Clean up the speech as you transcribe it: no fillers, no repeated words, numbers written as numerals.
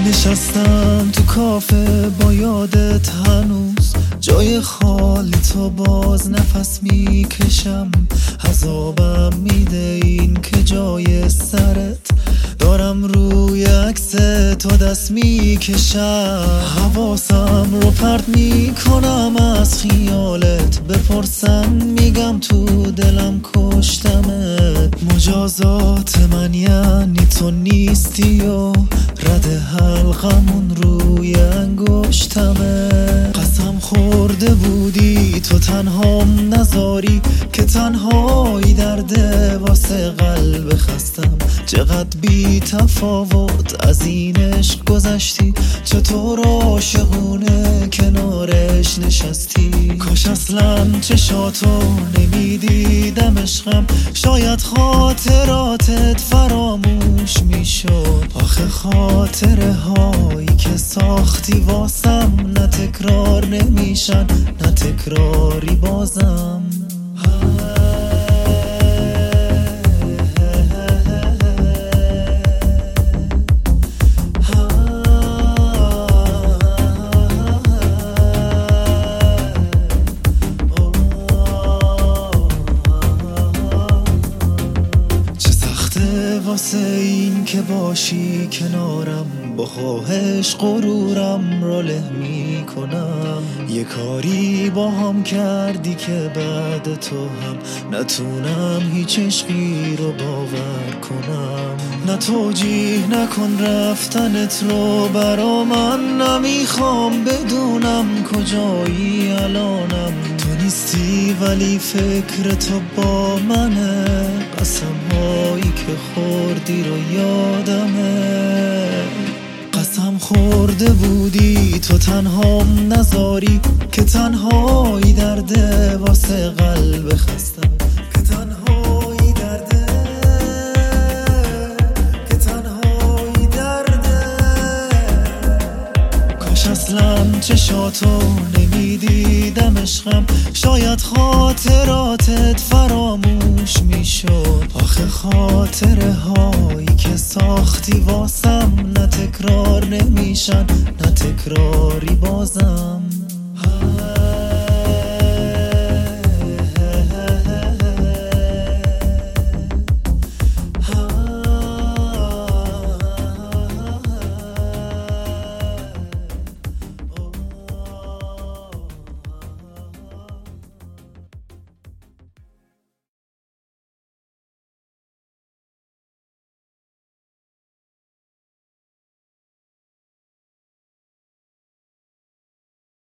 نشستم تو کافه با یادت هنوز جای خالی تو باز نفس میکشم عذابم میده این که جای سرت دارم روی عکس تو دست میکشم حواسم رو پرت میکنم از خیالت بپرسن میگم تو دلم کشتمت مجازات من یعنی تو نیستی و رد حلقمون روی انگشتمه قسم خورده بودی تو تنهام نذاری که تنهایی درده واسه قلب خستم چقدر بی تفاوت از این عشق گذشتی چطور عاشقونه کنارش نشستی کاش اصلا چشاتو نمیدیدم عشقم شاید خاطراتت فراموش میشد آخه خاطره هایی که ساختی واسم نه تکرار نمیشن نه تکراری بازم واسه این که باشی کنارم با خواهش غرورم رو له میکنم یه کاری با هم کردی که بعد تو هم نتونم هیچ عشقی رو باور کنم نه توجیه نکن رفتنت رو برا من نمیخوام بدونم کجایی الانم تو نیستی ولی فکر تو با منه قسم هایی که خوردی رو یادمه قسم خورده بودی تو تنهام نذاری که تنهایی درده واسه قلب خستم که تنهایی درده که تنهایی درده کاش اصلا چشاتو نمیدیدم عشقم شاید خاطراتت فراموش میشد آخه خاطره هایی که ساختی واسم نه تکرار نمیشن نه تکراری بازم